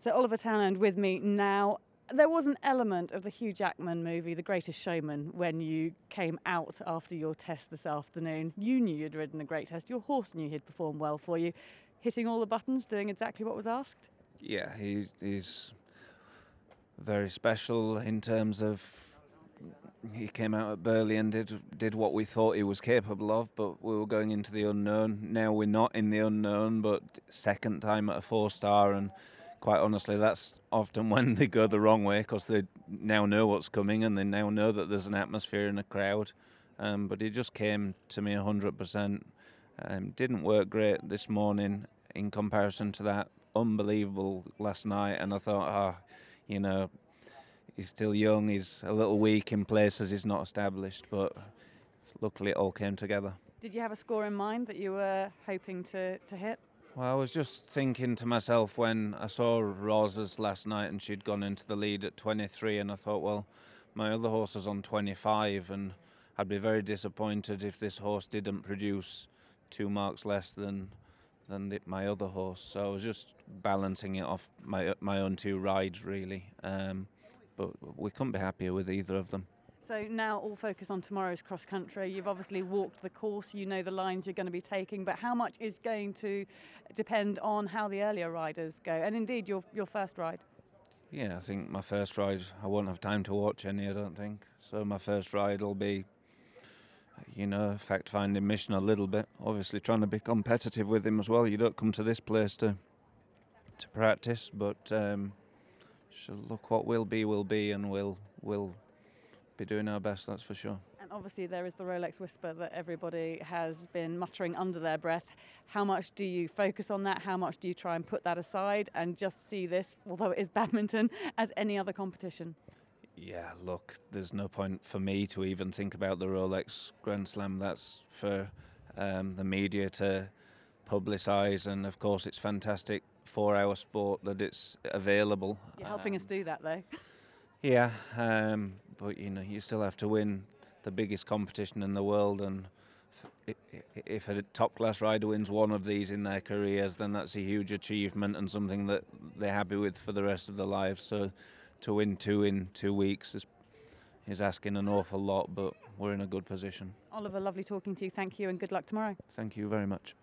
So Oliver Townend with me now. There was an element of the Hugh Jackman movie, The Greatest Showman, when you came out after your test this afternoon. You knew you'd ridden a great test. Your horse knew he'd performed well for you. Hitting all the buttons, doing exactly what was asked? Yeah, he's very special in terms of he came out at Burghley and did what we thought he was capable of, but we were going into the unknown. Now we're not in the unknown, but second time at a 4-star, and quite honestly, that's often when they go the wrong way because they now know what's coming and they now know that there's an atmosphere in a crowd. But he just came to me 100%. Didn't work great this morning in comparison to that unbelievable last night, and I thought, he's still young, he's a little weak in places he's not established, but luckily it all came together. Did you have a score in mind that you were hoping to hit? Well, I was just thinking to myself when I saw Rosa's last night and she'd gone into the lead at 23, and I thought, well, my other horse is on 25, and I'd be very disappointed if this horse didn't produce 2 marks less than my other horse. So I was just balancing it off my own 2 rides, really. But we couldn't be happier with either of them. So now all focus on tomorrow's cross country. You've obviously walked the course, you know the lines you're going to be taking, but how much is going to depend on how the earlier riders go, and indeed your first ride? Yeah, I think my first ride, I won't have time to watch any, I don't think. So my first ride will be, fact-finding mission a little bit. Obviously trying to be competitive with him as well. You don't come to this place to practice, but look, what will be, and we'll be doing our best, that's for sure. And obviously there is the Rolex whisper that everybody has been muttering under their breath. How much do you focus on that? How much do you try and put that aside and just see this, although it is badminton, as any other competition? Yeah, look, there's no point for me to even think about the Rolex Grand Slam. That's for the media to publicise, and of course it's fantastic 4-hour sport that it's available. You're helping us do that though. Yeah, but you still have to win the biggest competition in the world, and if a top-class rider wins one of these in their careers, then that's a huge achievement and something that they're happy with for the rest of their lives. So to win 2 in 2 weeks is asking an awful lot, but we're in a good position. Oliver, lovely talking to you. Thank you and good luck tomorrow. Thank you very much.